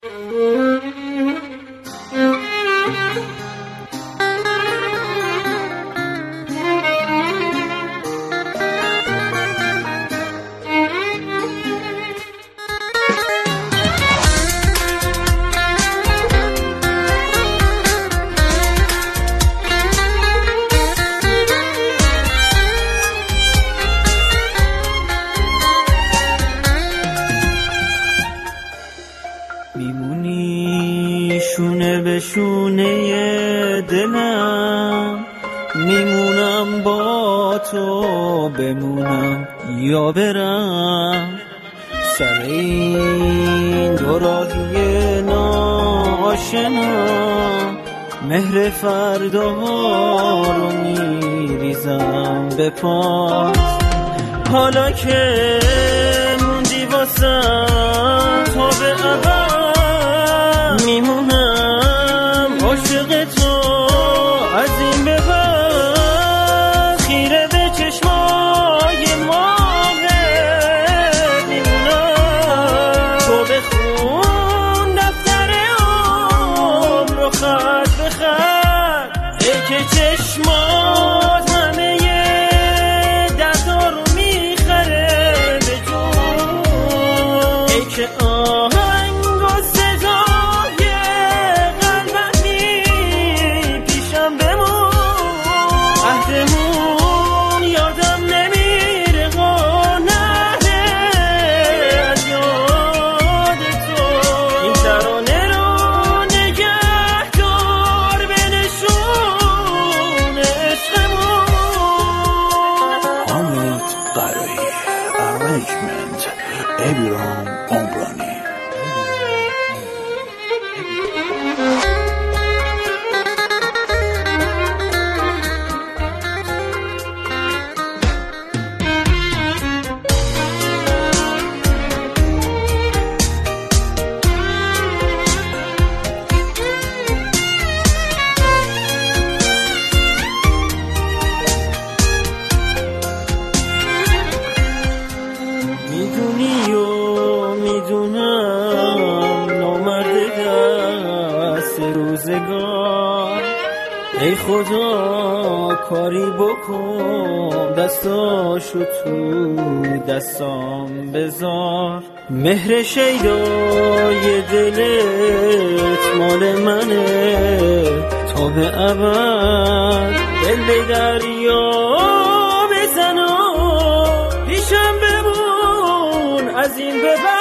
میمونی شونه به شونه دلم، میمونم با تو بمونم یا برم. سر این دو راهی ناآشنا مهر فرداها رو میریزم به پات. حالا که موندی واسم تا به ابد، میمونم عاشق تو از این به بعد. خیره به چشمای ماهت میمونم، تو بخون دفتر عمر رو خط به خط. ای که چشمات همه دردا رو میخره به جون، ای که آهنگ و صدای قلبم میپیشم بمون. عهدمون یادم نمیره قانه از یاد تو. این ترانه رو نگه دار به نشون عشقمون. حامد قرایی، ارنجمنت ابیرام عمرانی. میدونی و میدونم نامرد دست روزگار. ای خدا کاری بکن، دستاشو تو دستام بذار. مهر شیدای دلت مال منه تا به ابد. دل به دریا بزن و پیشم بمون از این به بعد.